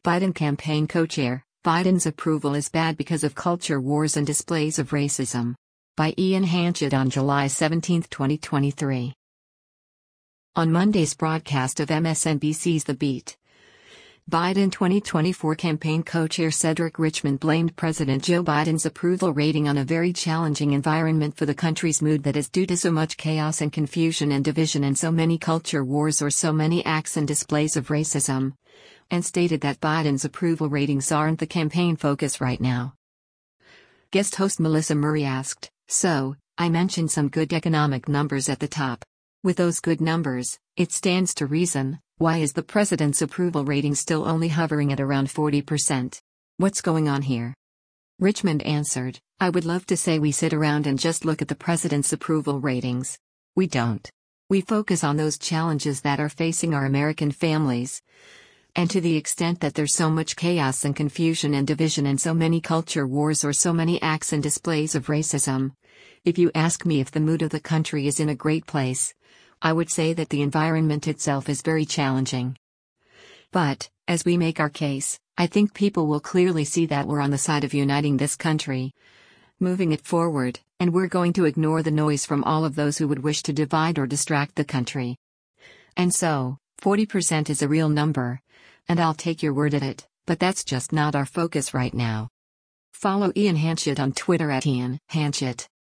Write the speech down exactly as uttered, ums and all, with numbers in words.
Biden campaign co-chair, Biden's approval is bad because of culture wars and displays of racism. By Ian Hanchett on July seventeenth, twenty twenty-three. On Monday's broadcast of M S N B C's The Beat, Biden twenty twenty-four campaign co-chair Cedric Richmond blamed President Joe Biden's approval rating on a very challenging environment for the country's mood that is due to so much chaos and confusion and division and so many culture wars or so many acts and displays of racism, and stated that Biden's approval ratings aren't the campaign focus right now. Guest host Melissa Murray asked, "So, I mentioned some good economic numbers at the top. With those good numbers, it stands to reason, why is the president's approval rating still only hovering at around forty percent? What's going on here?" Richmond answered, "I would love to say we sit around and just look at the president's approval ratings. We don't. We focus on those challenges that are facing our American families. And to the extent that there's so much chaos and confusion and division and so many culture wars or so many acts and displays of racism, if you ask me if the mood of the country is in a great place, I would say that the environment itself is very challenging. But, as we make our case, I think people will clearly see that we're on the side of uniting this country, moving it forward, and we're going to ignore the noise from all of those who would wish to divide or distract the country. And so, forty percent is a real number, and I'll take your word at it, but that's just not our focus right now." Follow Ian Hanchett on Twitter at Ian Hanchett.